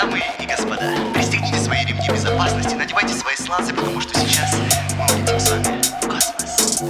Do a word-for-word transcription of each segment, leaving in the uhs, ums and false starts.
Дамы и господа, пристегните свои ремни безопасности, надевайте свои сланцы, потому что сейчас мы улетим с вами в космос.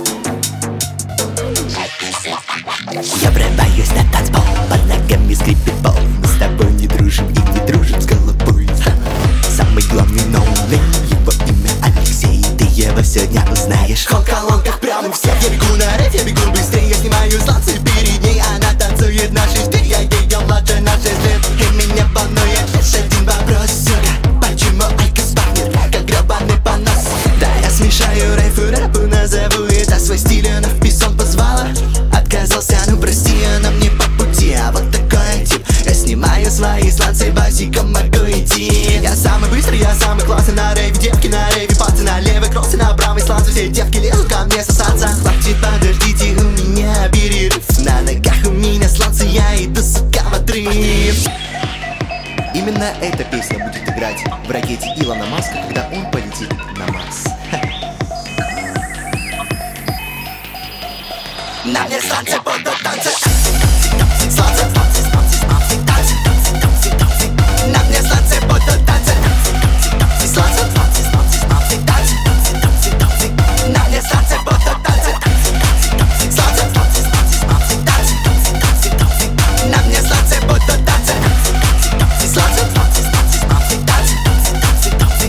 Я врываюсь на танцпол, под ногами скрипит пол. Мы с тобой не дружим и не дружим с головой. Самый главный ноунейм, его имя Алексей. Ты его сегодня узнаешь. В колонках прямо все. Я бегу на рэп, я бегу быстрее. Я снимаю сланцы перед ней. Она танцует на шесте, я ее младше на шесть лет. И меня волнует лишь один вопрос, сука: почему Айкос пахнет как гребаный понос? Да, я смешаю рейф и рэп и назову это свой стиль. Она в писон позвала, отказался, ну прости, она мне по пути. А вот такой тип. Я снимаю свои сланцы, босиком могу идти. Я самый быстрый, я самый классный на рейве. Девки на рейве, пацы на левой, кроссы на правой сланцы. Все девки лезут ко мне сосаться. Хватит, подождите, у меня перерыв. На ногах у меня сланцы, я иду, сука, в отрыв. Именно эта песня будет играть в ракете Илона Маска, когда он полетит на Марс. На мне сланцы будут танцы. Сланцы, сланцы, сланцы, сланцы, танцы, танцы, танцы, танцы. На мне сланцы будут танцы. Сланцы, сланцы, сланцы, сланцы, танцы, танцы, танцы, танцы. На мне сланцы будут танцы. Сланцы, сланцы, сланцы, сланцы, танцы, танцы, танцы, танцы. На мне сланцы будут танцы. Сланцы, сланцы, сланцы, сланцы, танцы, танцы, танцы, танцы.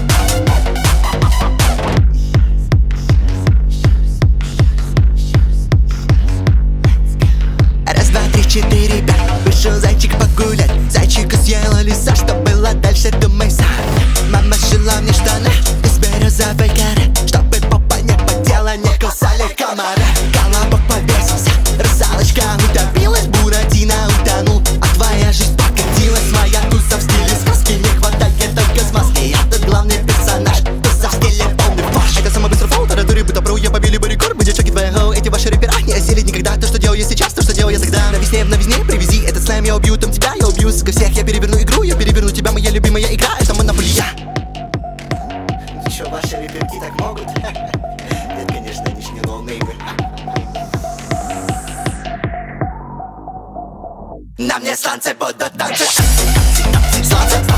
Раз, два, три, четыре, пять. Вышел зайчик погулять. Зайчика съела лиса, что было дальше, думай сам. Мама шила мне штаны из березовой коры, чтобы попа не потела, не кусали комары. Колобок повесился, русалочка утопилась, Буратино утонул, а твоя жизнь покатилась. Моя туса в стиле сказки, не хватает только смазки. Я тут главный персонаж, туса в стиле полный фарш. Это самый быстрый флоу, таратуры, бутапру, я побили бы рекорд. Мы девчонки твои гоу, эти ваши рэпера не осилить никогда. То, что делаю я сейчас, то, что делаю я тогда. На весне, в новизне привези этот слайм, я убью там тебя, я убью сука всех. Я переверну игру, я переверну тебя, моя любимая игра, это монополия. Еще ваши реперки так могут? Нет, конечно, они ж не ноунеймы. На мне сланцы будут танцы. Сланцы.